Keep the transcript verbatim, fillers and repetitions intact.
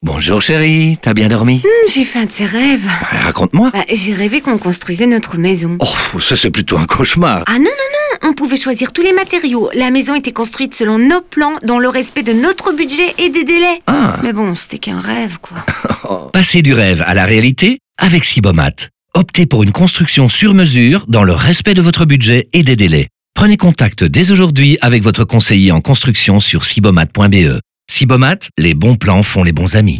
Bonjour chérie, t'as bien dormi? Mmh, j'ai fait un de ces rêves. Bah, raconte-moi. Bah, j'ai rêvé qu'on construisait notre maison. Oh, ça c'est plutôt un cauchemar. Ah non, non, non, on pouvait choisir tous les matériaux. La maison était construite selon nos plans, dans le respect de notre budget et des délais. Ah. Mais bon, c'était qu'un rêve, quoi. Passez du rêve à la réalité avec Sibomat. Optez pour une construction sur mesure dans le respect de votre budget et des délais. Prenez contact dès aujourd'hui avec votre conseiller en construction sur sibomat point b e. Sibomat, les bons plans font les bons amis.